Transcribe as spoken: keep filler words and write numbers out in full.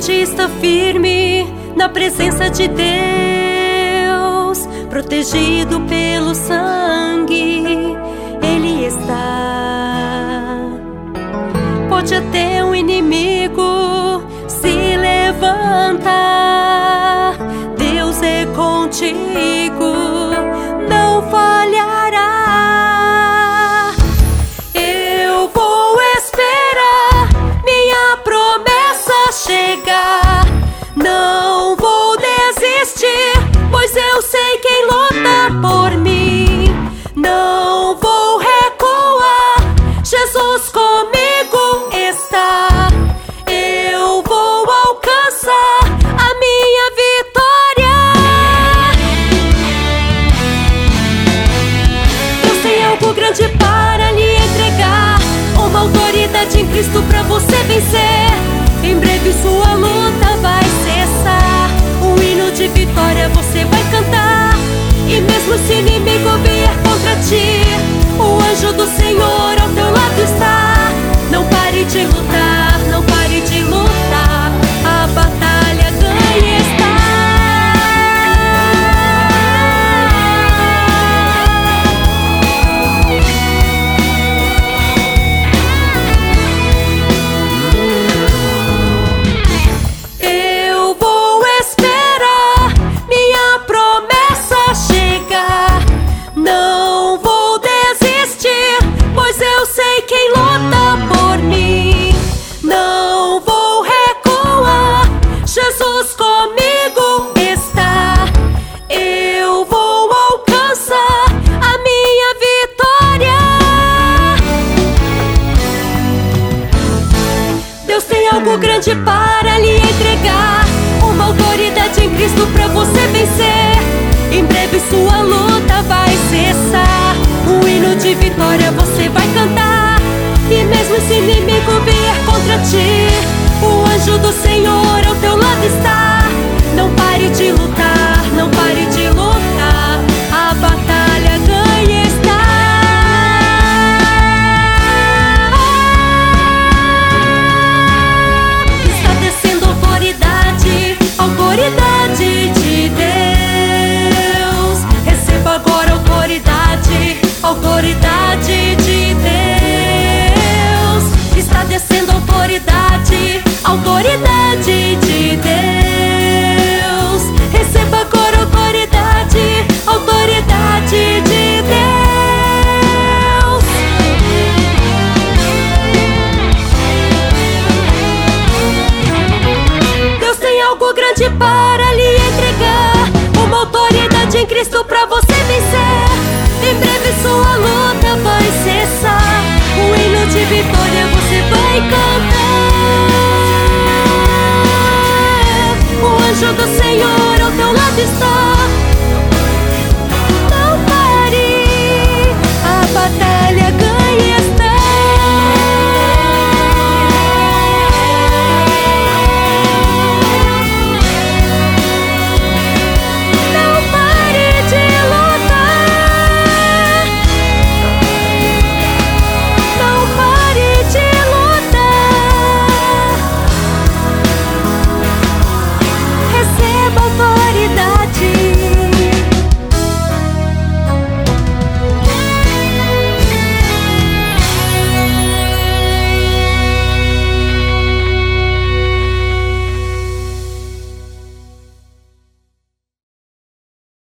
crente está firme na presença de Deus, protegido pelo sangue, ele está. Pode até um inimigo se levantar, Deus é contigo, não falhará. Eu vou esperar minha promessa chegar, não vou desistir, pois eu sei quem luta por mim. Não vou recuar, Jesus comigo está. Eu vou alcançar a minha vitória. Deus tem algo grande para lhe entregar, uma autoridade em Cristo pra você vencer. Em breve sua luta vai cessar, um hino de vitória você vai cantar. E mesmo se inimigo vier contra ti, o anjo do Senhor ao teu lado está. Não pare de lutar, não pare de lutar, a batalha ganha está. Eu vou esperar minha promessa chegar, não vou desistir, pois eu sei quem luta por mim. Não vou recuar, Jesus comigo está. Eu vou alcançar a minha vitória. Deus tem algo grande para lhe entregar, uma autoridade em Cristo pra você vencer. Em breve sua luta vai cessar, um hino de vitória você vai cantar. E mesmo se inimigo vier contra ti, o anjo do Senhor ao teu lado está. Não pare de lutar, não pare de lutar, a batalha ganha está. Está descendo autoridade, autoridade de Deus. Receba agora autoridade, autoridade de Deus. Está descendo autoridade, autoridade de Deus. Receba agora autoridade, autoridade de Deus. Deus tem algo grande para lhe entregar, uma autoridade em Cristo pra você